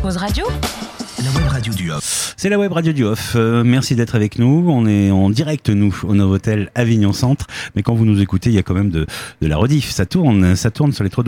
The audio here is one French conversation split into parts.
Cause Radio. La web radio du Off. C'est la web radio du Off. Merci d'être avec nous. On est en direct, nous, au Novotel Avignon Centre. Mais quand vous nous écoutez, il y a quand même de la rediff. Ça tourne sur les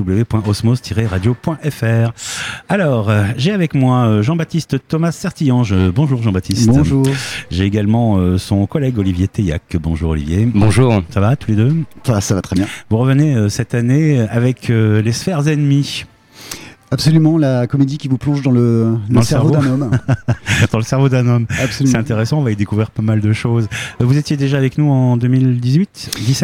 www.osmos-radio.fr. Alors, j'ai avec moi Jean-Baptiste Thomas Sertillange. Bonjour Jean-Baptiste. Bonjour. J'ai également son collègue Olivier Teillac. Bonjour Olivier. Bonjour. Ça va tous les deux ? Ça va très bien. Vous revenez cette année avec Les Sphères Ennemies. Absolument, la comédie qui vous plonge dans le cerveau d'un homme. Dans le cerveau d'un homme. Absolument. C'est intéressant, on va y découvrir pas mal de choses. Vous étiez déjà avec nous en 2018-17 ?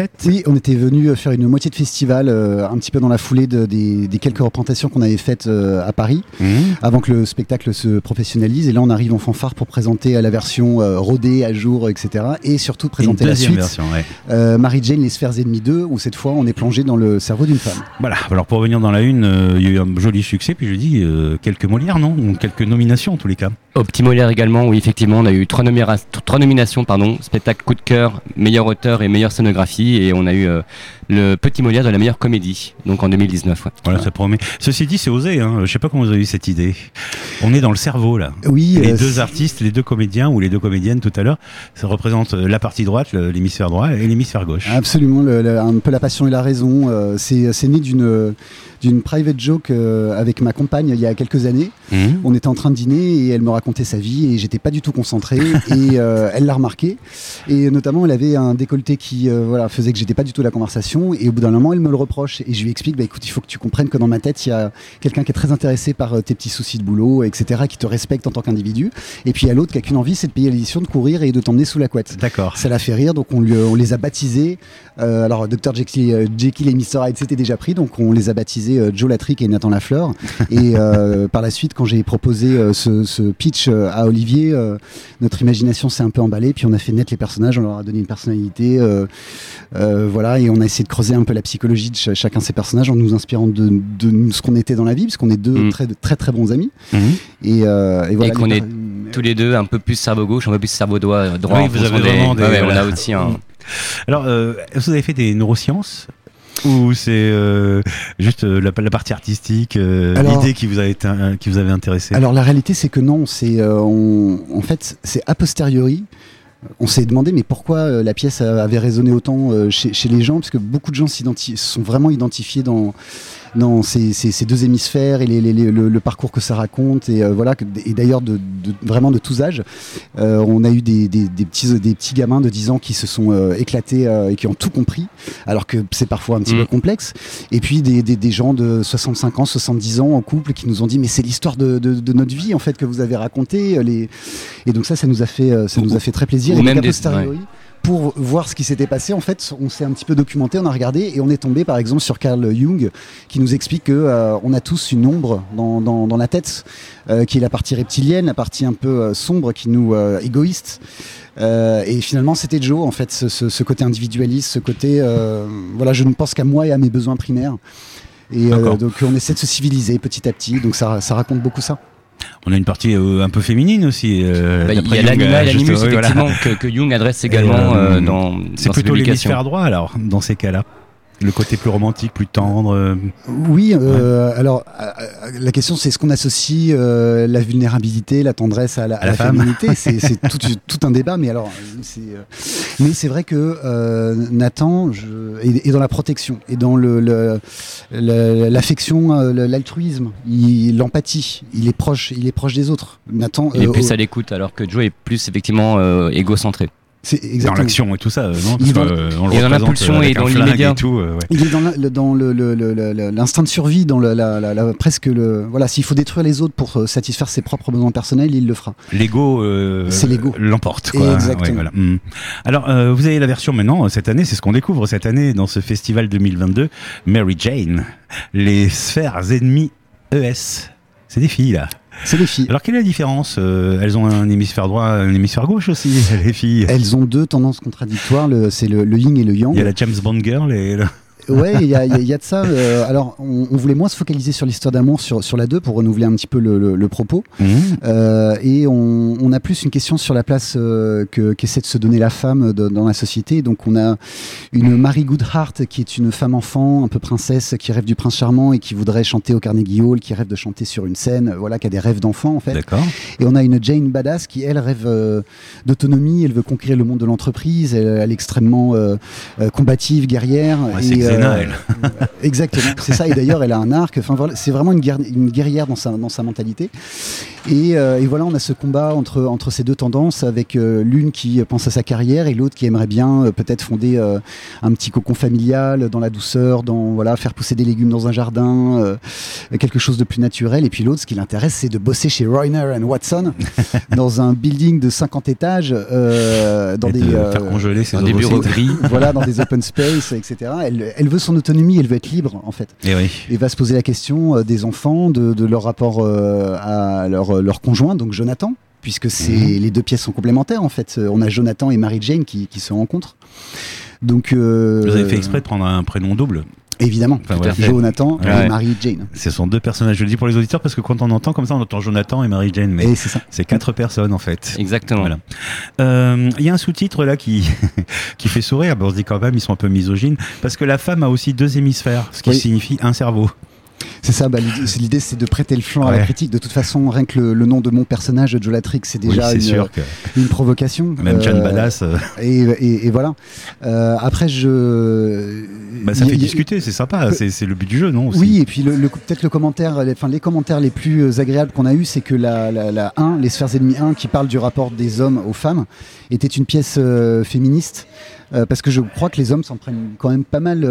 Oui, on était venu faire une moitié de festival, un petit peu dans la foulée des quelques représentations qu'on avait faites à Paris, avant que le spectacle se professionnalise. Et là, on arrive en fanfare pour présenter la version rodée, à jour, etc. Et surtout présenter la suite, version, ouais. Mary Jane, Les Sphères Ennemies 2, où cette fois, on est plongé dans le cerveau d'une femme. Voilà, alors pour revenir dans la une, il y a eu un joli succès, puis je dis quelques Molières, non ? Ou quelques nominations en tous les cas. Au Petit Molière également, oui, effectivement, on a eu trois nominations, spectacle coup de cœur, meilleur auteur et meilleure scénographie, et on a eu le Petit Molière de la meilleure comédie, donc en 2019. Ouais. Voilà, ça promet. Ceci dit, c'est osé, hein. Je sais pas comment vous avez eu cette idée. On est dans le cerveau, là. Oui, les deux artistes, les deux comédiens ou les deux comédiennes tout à l'heure, ça représente la partie droite, l'hémisphère droit, et l'hémisphère gauche. Absolument, un peu la passion et la raison. C'est né d'une private joke avec ma compagne il y a quelques années. On était en train de dîner et elle me racontait sa vie et j'étais pas du tout concentré et elle l'a remarqué, et notamment elle avait un décolleté qui faisait que j'étais pas du tout à la conversation, et au bout d'un moment elle me le reproche et je lui explique écoute, il faut que tu comprennes que dans ma tête il y a quelqu'un qui est très intéressé par tes petits soucis de boulot, etc., qui te respecte en tant qu'individu, et puis il y a l'autre qui a qu'une envie, c'est de payer l'édition, de courir et de t'emmener sous la couette. D'accord. Ça l'a fait rire, donc on les a baptisés, alors Dr Jekyll et Mr Hyde c'était déjà pris, donc on les a baptisés Joe Latrick et Nathan Lafleur, et par la suite quand j'ai proposé ce pitch à Olivier, notre imagination s'est un peu emballée, puis on a fait naître les personnages, on leur a donné une personnalité, et on a essayé de creuser un peu la psychologie de chacun de ces personnages en nous inspirant de ce qu'on était dans la vie, parce qu'on est deux très très très bons amis, et qu'on est tous les deux un peu plus cerveau gauche, un peu plus cerveau droit. Oui, vous avez vraiment on a aussi un... Alors, vous avez fait des neurosciences ? Ou c'est juste la partie artistique, l'idée qui vous avait intéressé ? Alors la réalité c'est que non, en fait c'est a posteriori. On s'est demandé mais pourquoi la pièce avait résonné autant chez les gens, parce que beaucoup de gens sont vraiment identifiés dans ces deux hémisphères et le parcours que ça raconte, et et d'ailleurs vraiment de tous âges. On a eu des petits gamins de 10 ans qui se sont éclatés et qui ont tout compris, alors que c'est parfois un petit peu complexe, et puis des gens de 65 ans, 70 ans en couple qui nous ont dit mais c'est l'histoire de notre vie en fait que vous avez raconté, et donc ça nous a fait très plaisir, et même a posteriori, pour voir ce qui s'était passé, en fait, on s'est un petit peu documenté, on a regardé, et on est tombé par exemple sur Carl Jung, qui nous explique que on a tous une ombre dans la tête, qui est la partie reptilienne, la partie un peu sombre, qui nous égoïste. Et finalement, c'était Joe, en fait, ce côté individualiste, ce côté, je ne pense qu'à moi et à mes besoins primaires. Et donc on essaie de se civiliser petit à petit, donc ça raconte beaucoup ça. On a une partie un peu féminine aussi. Il y a l'anima et l'animus, effectivement, que Jung adresse également dans c'est plutôt l'hémisphère droit, alors, dans ces cas-là. Le côté plus romantique, plus tendre. Oui, alors la question c'est est-ce qu'on associe la vulnérabilité, la tendresse à la féminité. C'est tout un débat, mais alors mais c'est vrai que Nathan est dans la protection et dans l'affection, l'altruisme, l'empathie. Il est proche des autres. Nathan. Il est plus à l'écoute, alors que Joe est plus effectivement égocentré. C'est exactement. Dans l'action et tout ça, non ? Il est dans l'impulsion et dans l'immédiat. Il est dans l'instinct de survie, dans s'il faut détruire les autres pour satisfaire ses propres besoins personnels, il le fera. L'ego, c'est l'ego. L'emporte, quoi. Exactement. Ouais, voilà. Alors, vous avez la version maintenant, cette année, c'est ce qu'on découvre cette année dans ce festival 2022, Mary Jane, les Sphères Ennemies ES. C'est des filles, là. C'est les filles. Alors quelle est la différence ? Elles ont un hémisphère droit, un hémisphère gauche aussi, les filles. Elles ont deux tendances contradictoires, c'est le yin et le yang. Il y a la James Bond girl et Ouais, il y a de ça. Alors, on voulait moins se focaliser sur l'histoire d'amour sur la 2 pour renouveler un petit peu le propos. Et on a plus une question sur la place qu'essaie de se donner la femme dans la société. Donc, on a une Mary Goodhart qui est une femme enfant, un peu princesse, qui rêve du prince charmant et qui voudrait chanter au Carnegie Hall, qui rêve de chanter sur une scène, voilà, qui a des rêves d'enfant en fait. D'accord. Et on a une Jane Badass qui, elle, rêve d'autonomie, elle veut conquérir le monde de l'entreprise, elle est extrêmement combative, guerrière. Ouais, c'est Xena, elle. Exactement, c'est ça. Et d'ailleurs, elle a un arc. Enfin, voilà, c'est vraiment une guerrière dans sa mentalité. Et voilà, on a ce combat entre ces deux tendances, avec l'une qui pense à sa carrière et l'autre qui aimerait bien peut-être fonder un petit cocon familial dans la douceur, faire pousser des légumes dans un jardin, quelque chose de plus naturel. Et puis l'autre, ce qui l'intéresse, c'est de bosser chez Reiner & Watson dans un building de 50 étages, dans faire congeler ses des bureaux gris. Voilà, dans des open space, etc. Elle veut son autonomie, elle veut être libre en fait. Et va se poser la question des enfants, de leur rapport à leur conjoint, donc Jonathan, puisque les deux pièces sont complémentaires en fait. On a Jonathan et Mary Jane qui se rencontrent. Donc, vous avez fait exprès de prendre un prénom double? Évidemment, Jonathan et Mary Jane. Ce sont deux personnages, je le dis pour les auditeurs, parce que quand on entend comme ça, on entend Jonathan et Mary Jane, mais c'est 4 personnes en fait. Exactement. Voilà. Y a un sous-titre là qui fait sourire, on se dit quand même ils sont un peu misogynes, parce que la femme a aussi 2 hémisphères, ce qui signifie un cerveau. C'est ça, l'idée c'est de prêter le flanc à la critique. De toute façon, rien que le nom de mon personnage, Joe Latrick, c'est déjà une provocation. Même John Badass. Et voilà. Après, ça fait discuter, c'est sympa, c'est le but du jeu, non aussi. Oui, et puis peut-être les commentaires les plus agréables qu'on a eu, c'est que la 1, Les Sphères Ennemies 1, qui parle du rapport des hommes aux femmes, était une pièce féministe. Parce que je crois que les hommes s'en prennent quand même pas mal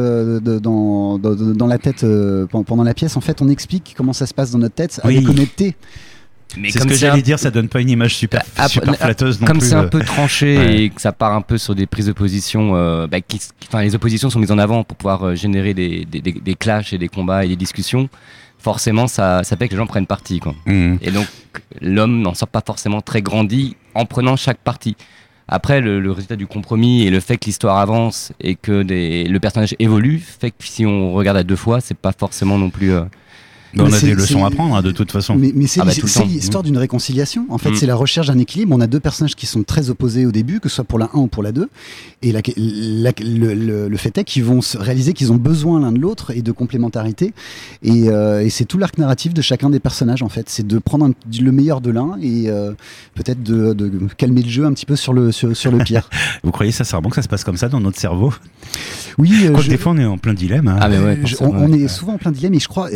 dans la tête pendant la pièce. En fait, on explique comment ça se passe dans notre tête avec honnêteté. Mais c'est ce que j'allais dire, ça donne pas une image super flatteuse non plus. Comme c'est un peu tranché et que ça part un peu sur des prises de position, les oppositions sont mises en avant pour pouvoir générer des clashs et des combats et des discussions. Forcément, ça fait que les gens prennent parti, quoi. Et donc, l'homme n'en sort pas forcément très grandi en prenant chaque parti. Après, le résultat du compromis et le fait que l'histoire avance et que le personnage évolue fait que si on regarde à 2 fois, c'est pas forcément non plus... On a des leçons à prendre de toute façon. Mais c'est l'histoire d'une réconciliation. En fait, c'est la recherche d'un équilibre. On a 2 personnages qui sont très opposés au début, que ce soit pour la 1 ou pour la 2. Et le fait est qu'ils vont réaliser qu'ils ont besoin l'un de l'autre et de complémentarité. Et c'est tout l'arc narratif de chacun des personnages, en fait. C'est de prendre le meilleur de l'un et peut-être de calmer le jeu un petit peu sur le pire. Vous croyez sincèrement que ça se passe comme ça dans notre cerveau? Oui. Des fois, on est en plein dilemme. Hein. On est souvent en plein dilemme et je crois...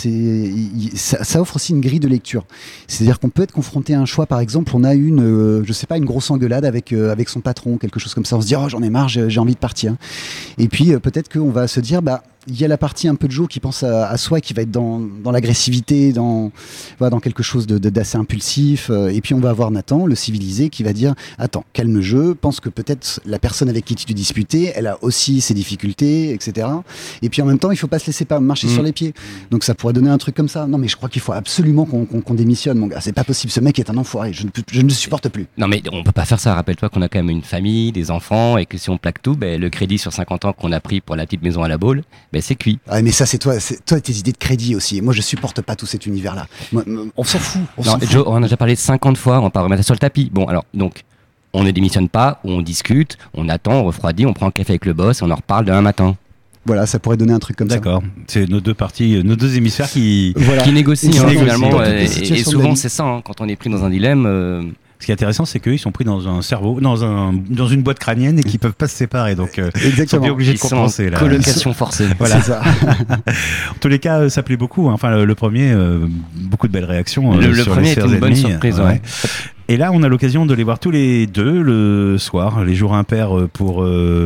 ça offre aussi une grille de lecture. C'est-à-dire qu'on peut être confronté à un choix, par exemple, on a une grosse engueulade avec son patron, quelque chose comme ça. On se dit, j'en ai marre, j'ai envie de partir. Et puis, peut-être qu'on va se dire, il y a la partie un peu de Joe qui pense à soi et qui va être dans l'agressivité, dans quelque chose d'assez impulsif. Et puis on va avoir Nathan, le civilisé, qui va dire attends, calme le jeu, pense que peut-être la personne avec qui tu disputais, elle a aussi ses difficultés, etc. Et puis en même temps, il faut pas se laisser marcher sur les pieds. Donc ça pourrait donner un truc comme ça. Non mais je crois qu'il faut absolument qu'on démissionne, mon gars. C'est pas possible, ce mec est un enfoiré, je ne le supporte plus. Non mais on peut pas faire ça, rappelle-toi qu'on a quand même une famille, des enfants, et que si on plaque tout, le crédit sur 50 ans qu'on a pris pour la petite maison à la Baule, c'est cuit. Ah, mais ça, c'est toi et tes idées de crédit aussi. Moi, je supporte pas tout cet univers-là. On s'en fout. Joe, on en a déjà parlé 50 fois, on va pas remettre ça sur le tapis. Bon, alors, donc, on ne démissionne pas, on discute, on attend, on refroidit, on prend un café avec le boss, on en reparle demain matin. Voilà, ça pourrait donner un truc comme ça. D'accord. C'est nos 2 parties, nos 2 hémisphères qui négocient, finalement. Et souvent, c'est ça, quand on est pris dans un dilemme. Ce qui est intéressant, c'est qu'eux, ils sont pris dans un cerveau, dans une boîte crânienne et qu'ils peuvent pas se séparer. Donc, ils sont bien obligés de compenser. Là. Colocation forcée. Voilà. C'est ça. En tous les cas, ça plaît beaucoup. Enfin, le premier, beaucoup de belles réactions. Le premier est une bonne surprise. Ouais. Et là, on a l'occasion de les voir tous les 2 le soir, les jours impairs pour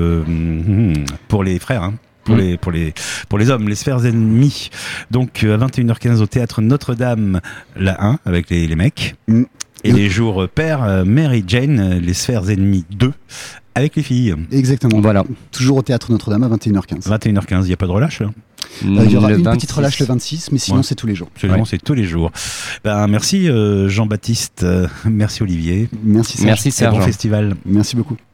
les frères. Hein. Pour les hommes, Les Sphères Ennemies. Donc à 21h15 au théâtre Notre-Dame, la 1 avec les mecs. Et les jours pairs, Mary Jane, Les Sphères Ennemies 2 avec les filles. Exactement. Voilà. Toujours au théâtre Notre-Dame à 21h15. 21h15, il n'y a pas de relâche là. Il y aura une petite relâche le 26, mais sinon c'est tous les jours. C'est tous les jours. Merci Jean-Baptiste, merci Olivier. Merci Serge. Bon festival. Merci beaucoup.